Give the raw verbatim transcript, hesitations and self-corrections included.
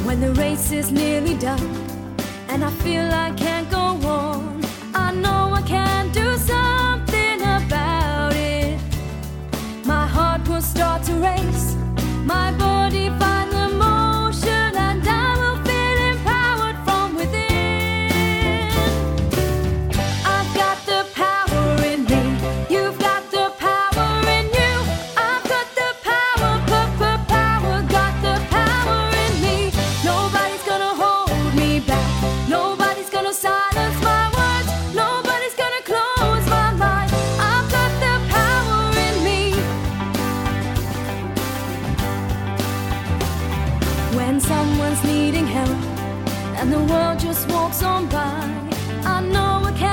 When the race is nearly done and I feel I can't go on, I know I can do something about it. My heart will start to race, my body find the motion, and I will feel empowered from within. I've got the power in me, you've got the power in you. I've got the power, p- power, got the power in me. Nobody's gonna hold me back, nobody's gonna silence my words, nobody's gonna close my mind. I've got the power in me. When someone's needing help and the world just walks on by, I know I can